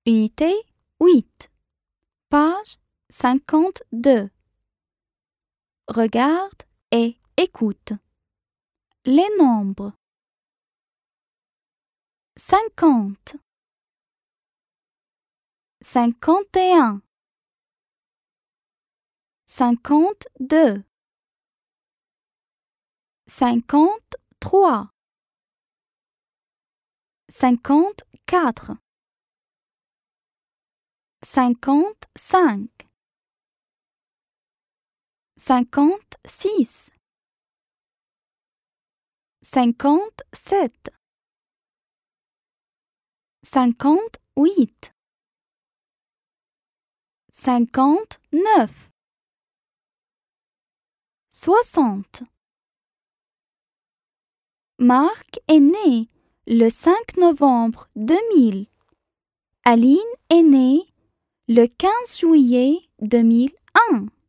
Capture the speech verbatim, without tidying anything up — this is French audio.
Unité huit, page cinquante-deux. Regarde et écoute. Les nombres. Cinquante, cinquante et un, cinquante-deux, cinquante-trois, cinquante-quatre, cinquante-cinq, cinquante-six, cinquante-sept, cinquante-huit, cinquante-neuf, soixante. Marc est né le cinq novembre deux mille. Aline est née le quinze juillet deux mille un.